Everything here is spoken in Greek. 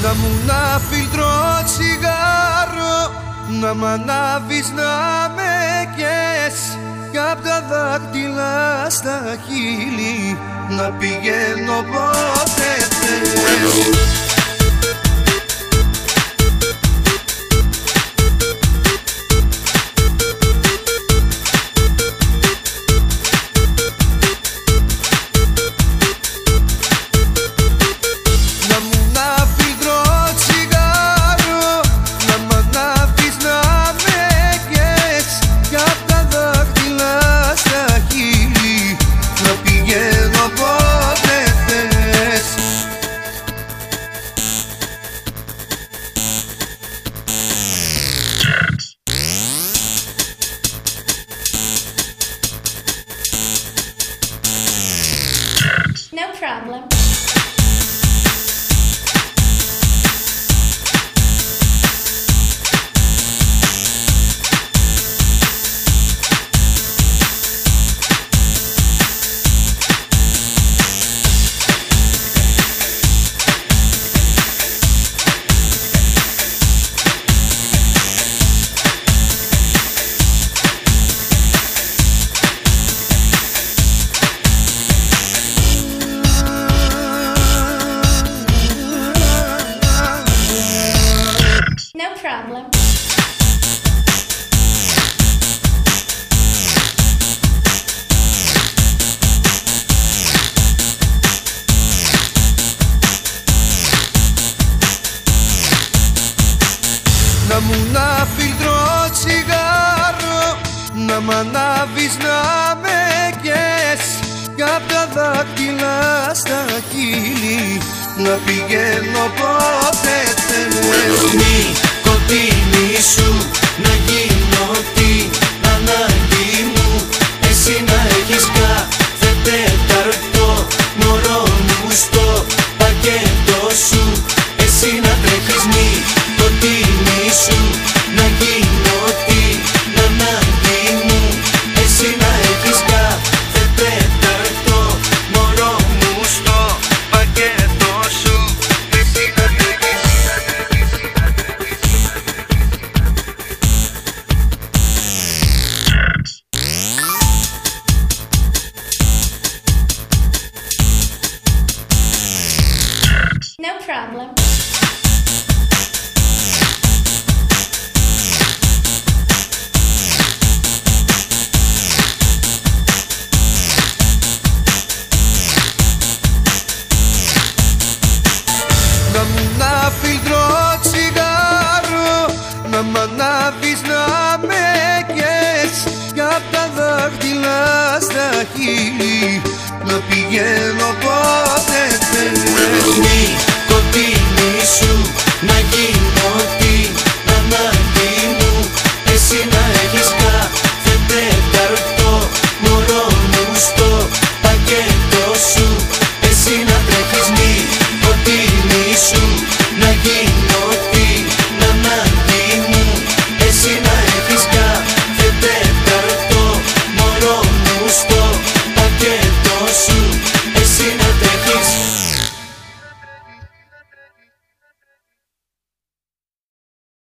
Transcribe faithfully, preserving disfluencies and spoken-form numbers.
Να μου να φιλτρώ τσιγάρο, να μ' ανάβεις να με κες, κι απ' τα δάχτυλα στα χείλη να πηγαίνω πότε θες. No problem. No problem. Να μου να φιλτρώ τσιγάρο, να μ' ανάβεις να με κες, κι απ' τα δάχτυλα στα χείλη να πηγαίνω πότε θες. Κοντίνη σου να γίνω την ανάγκη μου, εσύ να έχεις κάθε τέταρτο μωρό μου στο πακέτο σου, εσύ να τρέχεις μη κοντίνη σου να γίνω την ανάγκη μου, εσύ να έχεις κάθε τέταρτο μωρό μου στο πακέτο σου, εσύ να τρέχεις. No problem. Να μου να φιλτρώ τσιγάρο, να μ' ανάβεις να με κες, κι απ' τα δάχτυλα στα χείλη να πηγαίνω πότε θες.